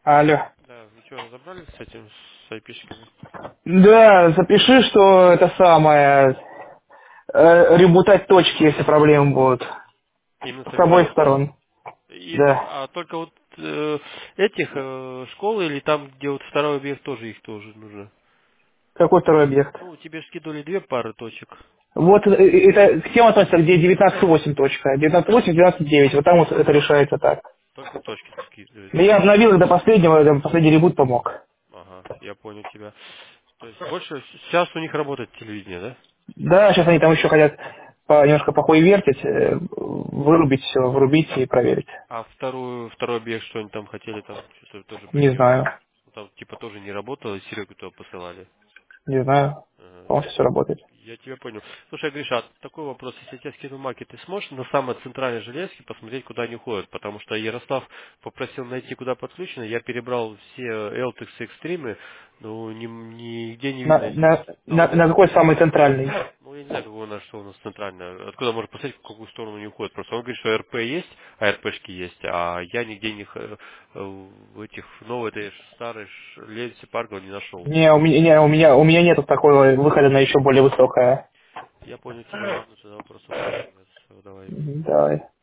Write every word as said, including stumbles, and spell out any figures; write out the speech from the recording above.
Алло. Да, вы что, разобрались с этим, с айпишками? Да, запиши, что это самое, э, ребутать точки, если проблемы будут. Именно с С обоих веб-дроидом? сторон. И, Да. а только вот э, этих э, школ или там, где вот второй объект, тоже их тоже нужно? Какой второй объект? Ну, тебе же скидывали две пары точек. Вот э, э, это к тем относится, где девятнадцать восемь точка. девятнадцать восемь, девятнадцать девять. Вот там вот это решается так. Только точки скидывают. Да я обновил их до последнего, там последний ребут помог. Ага, я понял тебя. То есть больше сейчас у них работает телевидение, да? Да, сейчас они там еще хотят по, немножко похуй вертить, э, вырубить все, врубить и проверить. А вторую, второй объект, что они там хотели, там что-то тоже Не приделать? знаю, Ну, там типа тоже не работало, и Серегу туда посылали. не знаю. Ага. По-моему, все работает. Я тебя понял. Слушай, Гриша, а такой вопрос. Если я тебе скину маки, ты сможешь на самой центральной железке посмотреть, куда они ходят? Потому что Ярослав попросил найти, куда подключено. Я перебрал все Eltex экстримы, но ни- нигде не видно На, этих. на, А на, он на какой самый центральный? ну, я не знаю, какой у нас, что у нас центральная. Откуда можно посмотреть, в какую сторону они уходят. Просто он говорит, что РП есть, а РПшки есть, а я нигде не х- э, в этих новой этой старой ш- ленте Паргова не нашел. Не, у меня, не, у меня, у меня нету такого выхода на еще более высокое. Я понял тебя, ладно, тогда вопросов нет. Всё, давай. Мгм, давай.